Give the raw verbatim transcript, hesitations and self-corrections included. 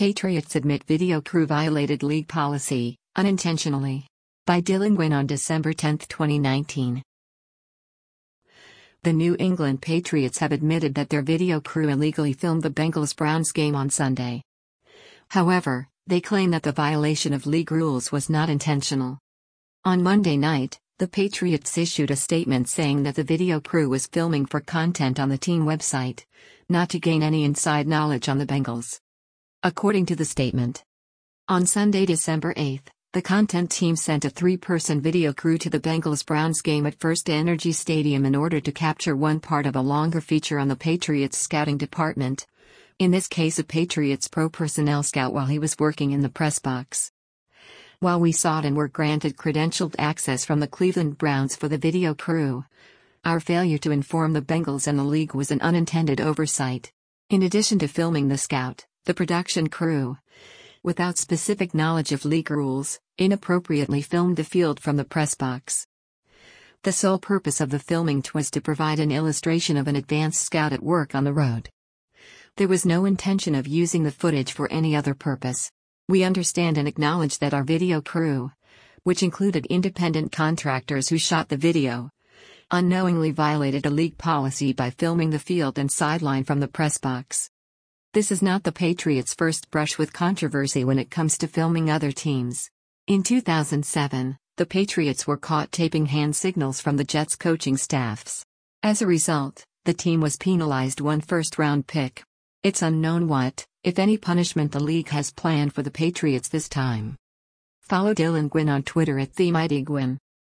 Patriots admit video crew violated league policy, unintentionally. By Dylan Gwynn on December tenth, twenty nineteen. The New England Patriots have admitted that their video crew illegally filmed the Bengals-Browns game on Sunday. However, they claim that the violation of league rules was not intentional. On Monday night, the Patriots issued a statement saying that the video crew was filming for content on the team website, not to gain any inside knowledge on the Bengals. According to the statement, on Sunday, December eighth, the content team sent a three-person video crew to the Bengals-Browns game at First Energy Stadium in order to capture one part of a longer feature on the Patriots scouting department. In this case, a Patriots pro personnel scout while he was working in the press box. While we sought and were granted credentialed access from the Cleveland Browns for the video crew, our failure to inform the Bengals and the league was an unintended oversight. In addition to filming the scout, the production crew, without specific knowledge of league rules, inappropriately filmed the field from the press box. The sole purpose of the filming was to provide an illustration of an advanced scout at work on the road. There was no intention of using the footage for any other purpose. We understand and acknowledge that our video crew, which included independent contractors who shot the video, unknowingly violated a league policy by filming the field and sideline from the press box. This is not the Patriots' first brush with controversy when it comes to filming other teams. In two thousand seven, the Patriots were caught taping hand signals from the Jets' coaching staffs. As a result, the team was penalized one first-round pick. It's unknown what, if any, punishment the league has planned for the Patriots this time. Follow Dylan Gwynn on Twitter at TheMightyGwynn.